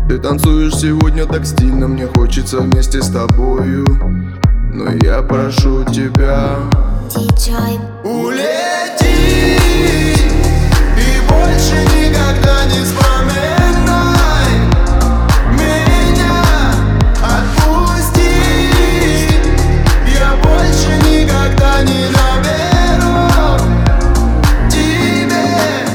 Ты танцуешь сегодня так стильно, мне хочется вместе с тобою. Но я прошу тебя, DJ, улети и больше никогда не вспоминай меня. Отпусти, я больше никогда не наберу тебе.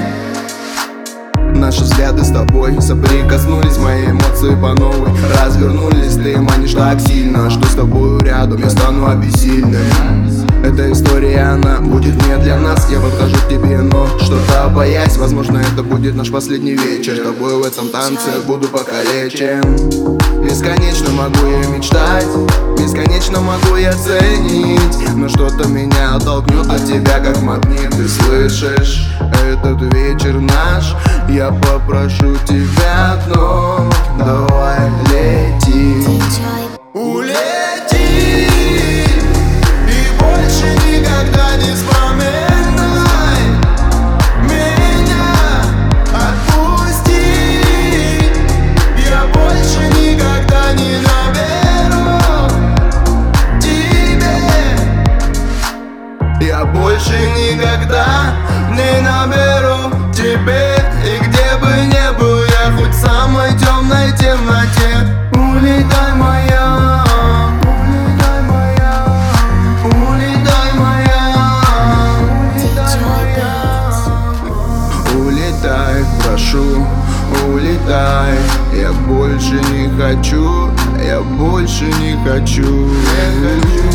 Наши взгляды с тобой соприкоснулись, мои эмоции по новой развернулись. Ты манишь так сильно, что с тобою рядом я стану обессильным. Эта история, она будет не для нас. Я подхожу к тебе, но что-то боясь. Возможно, это будет наш последний вечер. С тобой в этом танце буду покалечен. Бесконечно могу я мечтать, бесконечно могу я ценить, но что-то меня оттолкнет от тебя, как магнит. Ты слышишь, этот вечер наш. Я попрошу тебя одно, давай лети. DJ, Улети и больше никогда не вспоминай меня. Отпусти, я больше никогда не наберу тебе. Я больше никогда не наберу тебе. И где бы ни был я, хоть в самой темной темноте, улетай моя, улетай моя, улетай моя, улетай, прошу, улетай. Я больше не хочу, я больше не хочу.